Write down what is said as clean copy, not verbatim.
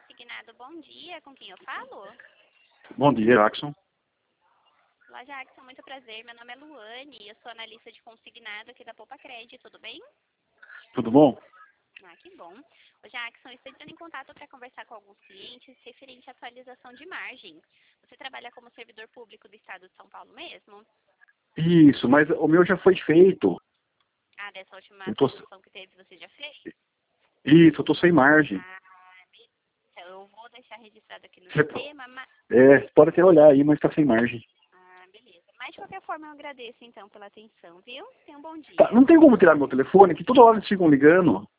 Consignado, bom dia. Com quem eu falo? Bom dia, Jackson. Olá, Jackson, muito prazer. Meu nome é Luane, eu sou analista de consignado aqui da Poupa Crédito, tudo bem? Tudo bom? Ah, que bom. Ô, Jackson, eu estou entrando em contato para conversar com alguns clientes referente à atualização de margens. Você trabalha como servidor público do estado de São Paulo mesmo? Isso, mas o meu já foi feito. Ah, dessa última Eu tô... atualização que teve, você já fez? Isso, eu tô sem margem. Ah, então eu vou deixar registrado aqui no Você... sistema, mas... pode até olhar aí, mas tá sem margem. Ah, beleza. Mas de qualquer forma eu agradeço então pela atenção, viu? Tenha um bom Tá, dia. não tem como tirar meu telefone, que toda hora eles ficam ligando.